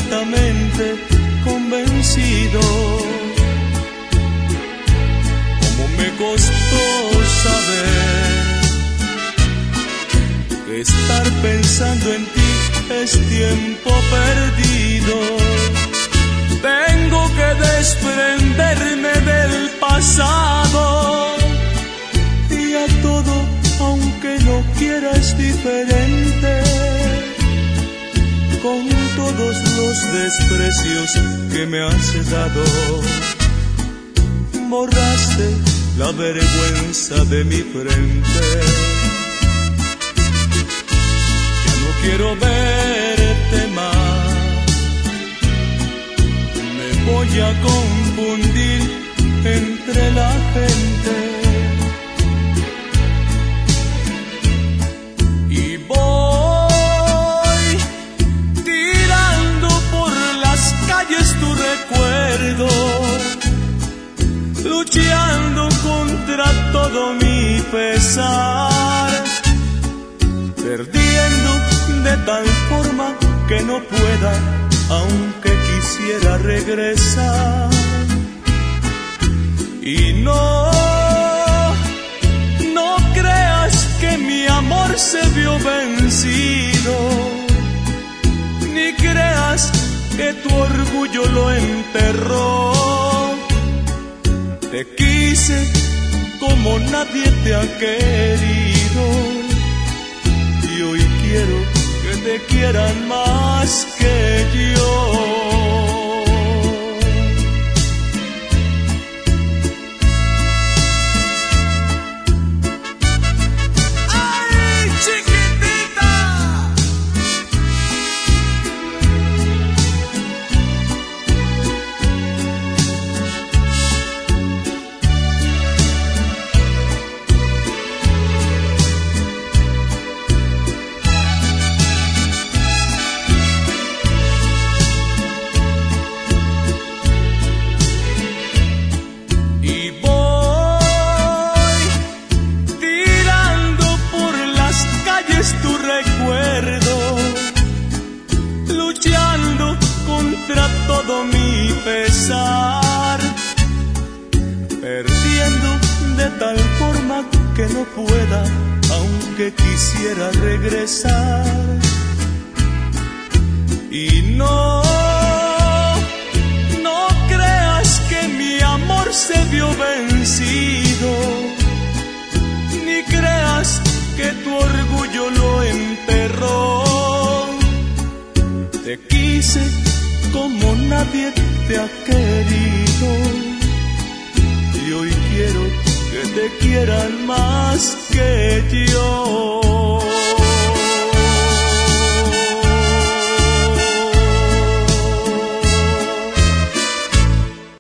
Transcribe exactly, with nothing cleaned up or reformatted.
completamente convencido. Como me costó saber que estar pensando en ti es tiempo perdido. Tengo que desprenderme del pasado y a todo, aunque no quiera, es diferente. Con todos los desprecios que me has dado, borraste la vergüenza de mi frente. Ya no quiero verte más, me voy a confundir entre la gente. Y voy tirando por las calles tu recuerdo, luchando contra todo mi pesar, perdiendo de tal forma que no pueda, aunque quisiera regresar. Y no, no creas que mi amor se vio vencido, ni creas que tu orgullo lo enterró. Te quise como nadie te ha querido, y hoy quiero que te quieran más que yo. Tu recuerdo, luchando contra todo mi pesar, perdiendo de tal forma que no pueda, aunque quisiera regresar. Y no, no creas que mi amor se vio vencido, ni creas que tu orgullo lo enterró. Te quise como nadie te ha querido, y hoy quiero que te quieran más que yo.